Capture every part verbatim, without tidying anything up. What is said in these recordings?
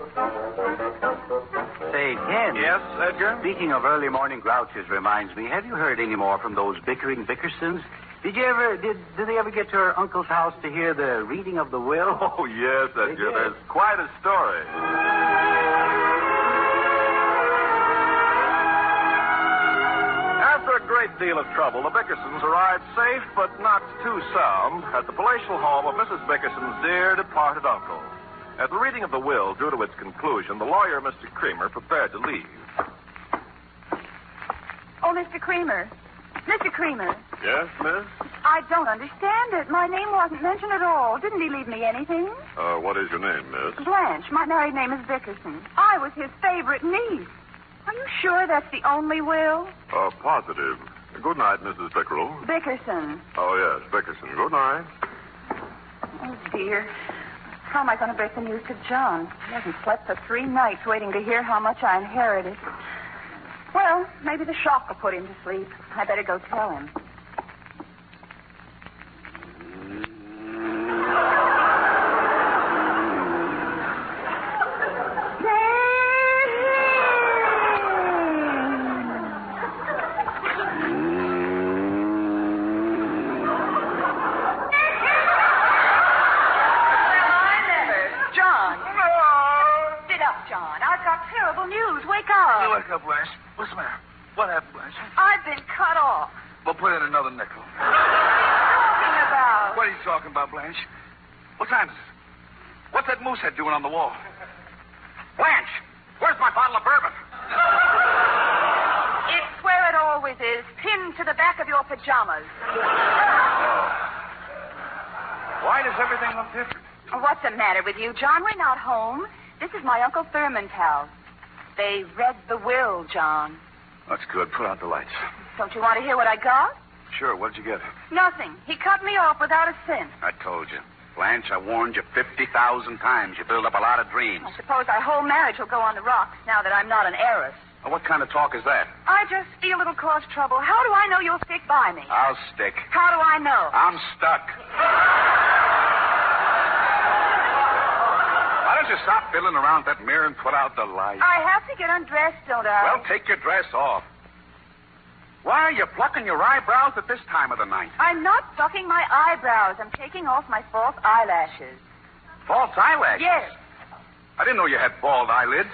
Say, Ken. Yes, Edgar? Speaking of early morning grouches reminds me, have you heard any more from those bickering Bickersons? Did you ever, did, did they ever get to her uncle's house to hear the reading of the will? Oh, yes, Edgar. There's quite a story. After a great deal of trouble, the Bickersons arrived safe but not too sound at the palatial home of Missus Bickerson's dear departed uncle. At the reading of the will drew to its conclusion, the lawyer, Mister Creamer, prepared to leave. Oh, Mister Creamer. Mister Creamer. Yes, miss? I don't understand it. My name wasn't mentioned at all. Didn't he leave me anything? Uh, what is your name, miss? Blanche. My married name is Bickerson. I was his favorite niece. Are you sure that's the only will? Uh, positive. Good night, Missus Pickerel. Bickerson. Oh, yes, Bickerson. Good night. Oh, dear. How am I going to break the news to John? He hasn't slept for three nights waiting to hear how much I inherited. Well, maybe the shock will put him to sleep. I better go tell him. Wake up, Blanche. What's the matter? What happened, Blanche? I've been cut off. Well, put in another nickel. What are you talking about? What are you talking about, Blanche? What time is it? What's that moose head doing on the wall? Blanche, where's my bottle of bourbon? It's where it always is, pinned to the back of your pajamas. Oh. Why does everything look different? What's the matter with you, John? We're not home. This is my Uncle Thurman's house. They read the will, John. That's good. Put out the lights. Don't you want to hear what I got? Sure. What'd you get? Nothing. He cut me off without a cent. I told you. Blanche, I warned you fifty thousand times. You build up a lot of dreams. I suppose our whole marriage will go on the rocks now that I'm not an heiress. Well, what kind of talk is that? I just feel it'll cause trouble. How do I know you'll stick by me? I'll stick. How do I know? I'm stuck. Why don't you stop fiddling around that mirror and put out the light? I have to get undressed, don't I? Well, take your dress off. Why are you plucking your eyebrows at this time of the night? I'm not plucking my eyebrows. I'm taking off my false eyelashes. False eyelashes? Yes. I didn't know you had bald eyelids.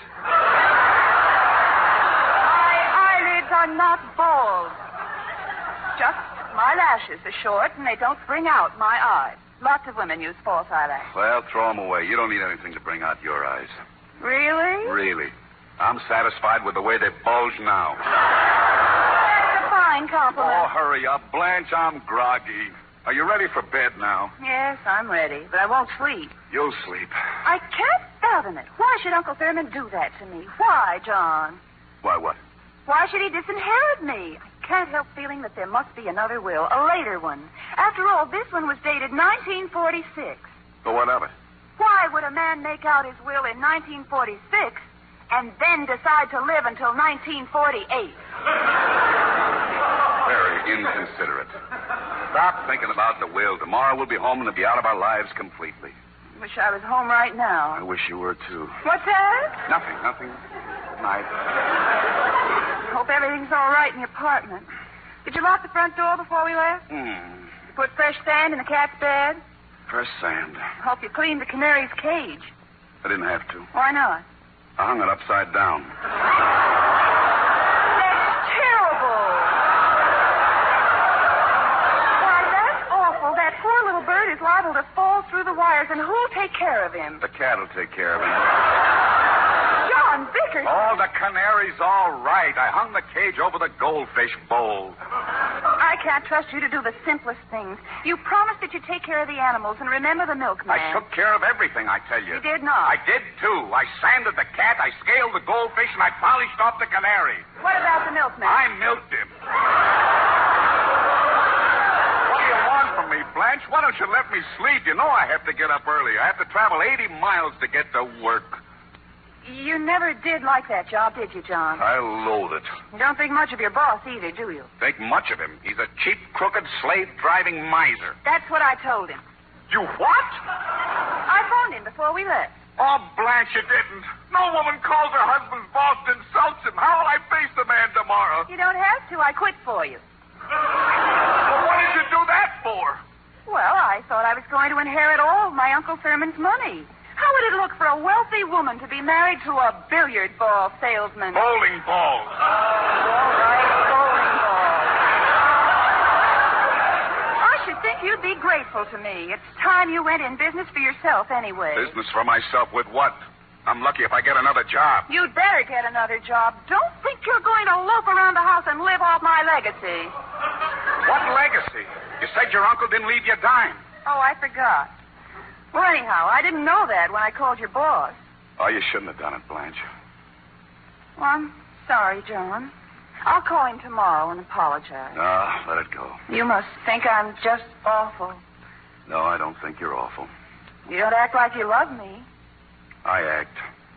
My eyelids are not bald. Just my lashes are short, and they don't bring out my eyes. Lots of women use false eyelashes. Well, throw them away. You don't need anything to bring out your eyes. Really? Really. I'm satisfied with the way they bulge now. That's a fine compliment. Oh, hurry up. Blanche, I'm groggy. Are you ready for bed now? Yes, I'm ready, but I won't sleep. You'll sleep. I can't fathom it. Why should Uncle Thurman do that to me? Why, John? Why, what? Why should he disinherit me? I can't help feeling that there must be another will, a later one. After all, this one was dated nineteen forty-six. So what of it? Why would a man make out his will in nineteen forty-six and then decide to live until nineteen forty-eight? Very inconsiderate. Stop thinking about the will. Tomorrow we'll be home and it'll be out of our lives completely. Wish I was home right now. I wish you were, too. What's that? Nothing, nothing. Good night. Hope everything's all right in the apartment. Did you lock the front door before we left? Hmm. You put fresh sand in the cat's bed? Fresh sand. Hope you cleaned the canary's cage. I didn't have to. Why not? I hung it upside down. That's terrible. Why, that's awful. That poor little bird is liable to fall through the wires, and who'll take care of him? The cat will take care of him. John Vickers. Oh, the canary's all right. I hung the cage over the goldfish bowl. I can't trust you to do the simplest things. You promised that you'd take care of the animals and remember the milkman. I took care of everything, I tell you. You did not. I did, too. I sanded the cat, I scaled the goldfish, and I polished off the canary. What about the milkman? I milked him. What do you want from me, Blanche? Why don't you let me sleep? You know I have to get up early. I have to travel eighty miles to get to work. You never did like that job, did you, John? I loathe it. You don't think much of your boss either, do you? Think much of him. He's a cheap, crooked, slave-driving miser. That's what I told him. You what? I phoned him before we left. Oh, Blanche, you didn't. No woman calls her husband's boss and insults him. How will I face the man tomorrow? You don't have to. I quit for you. Well, what did you do that for? Well, I thought I was going to inherit all of my Uncle Thurman's money. How would it look for a wealthy woman to be married to a billiard ball salesman? Bowling balls. All right, bowling balls. I should think you'd be grateful to me. It's time you went in business for yourself anyway. Business for myself with what? I'm lucky if I get another job. You'd better get another job. Don't think you're going to loaf around the house and live off my legacy. What legacy? You said your uncle didn't leave you a dime. Oh, I forgot. Well, anyhow, I didn't know that when I called your boss. Oh, you shouldn't have done it, Blanche. Well, I'm sorry, John. I'll call him tomorrow and apologize. No, let it go. You must think I'm just awful. No, I don't think you're awful. You don't act like you love me. I act.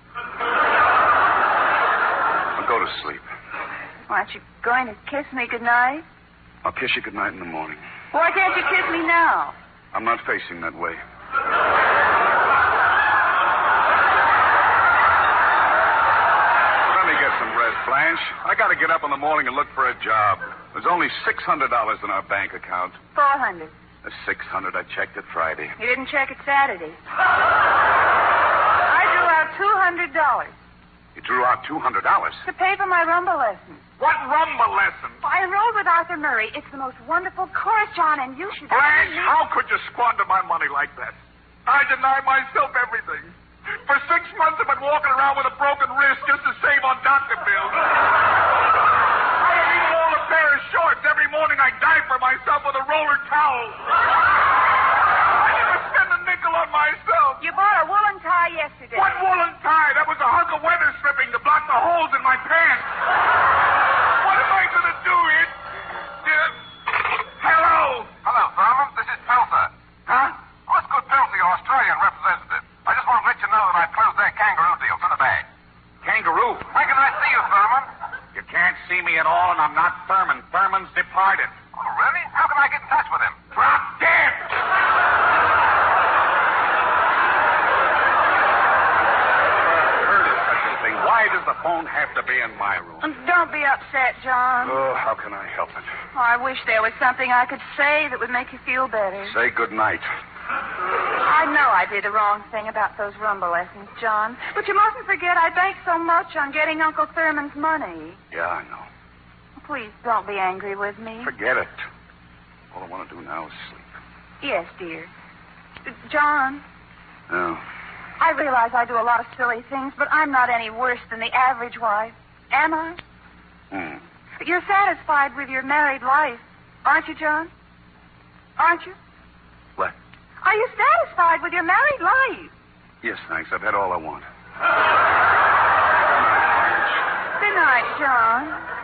I'll go to sleep. Aren't you going to kiss me goodnight? I'll kiss you goodnight in the morning. Why can't you kiss me now? I'm not facing that way. Let me get some rest, Blanche. I got to get up in the morning and look for a job. There's only six hundred dollars in our bank account. Four hundred. The six hundred I checked it Friday. You didn't check it Saturday. I drew out two hundred dollars. You drew out two hundred dollars? To pay for my rumba lessons. What rumba lesson? I enrolled with Arthur Murray. It's the most wonderful course, John, and you should... Blanche, how could you squander my money like that? I deny myself everything. For six months I've been walking around with a broken wrist just to save on doctor bills. I don't even own a pair of shorts. Every morning I dive for myself with a roller towel. I never spend a nickel on myself. You bought a woolen tie yesterday. What woolen tie? That was a hunk of weather stripping to block the holes in my pants. What am I going to do here? Uh, hello? Hello, Thurman. This is Peltzer. Huh? Osgood Peltzer, your Australian representative. I just want to let you know that I closed their kangaroo deal to the bag. Kangaroo? When can I see you, Thurman? You can't see me at all, and I'm not Thurman. Thurman's departed. Oh, really? How can I get in touch with him? Drop dead! Why does the phone have to be in my room? Don't be upset, John. Oh, how can I help it? Oh, I wish there was something I could say that would make you feel better. Say good night. I know I did the wrong thing about those rumba lessons, John. But you mustn't forget I banked so much on getting Uncle Thurman's money. Yeah, I know. Please don't be angry with me. Forget it. All I want to do now is sleep. Yes, dear. John. Oh. I realize I do a lot of silly things, but I'm not any worse than the average wife. Am I? Hmm. You're satisfied with your married life, aren't you, John? Aren't you? What? Are you satisfied with your married life? Yes, thanks. I've had all I want. Good night, John.